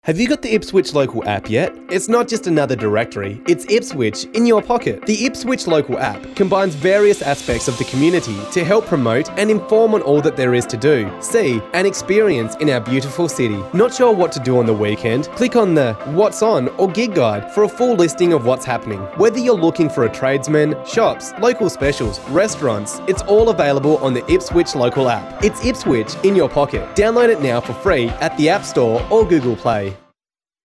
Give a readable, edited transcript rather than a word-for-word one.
Have you got the Ipswich Local app yet? It's not just another directory, it's Ipswich in your pocket. The Ipswich Local app combines various aspects of the community to help promote and inform on all that there is to do, see and experience in our beautiful city. Not sure what to do on the weekend? Click on the What's On or Gig Guide for a full listing of what's happening. Whether you're looking for a tradesman, shops, local specials, restaurants, it's all available on the Ipswich Local app. It's Ipswich in your pocket. Download it now for free at the App Store or Google Play.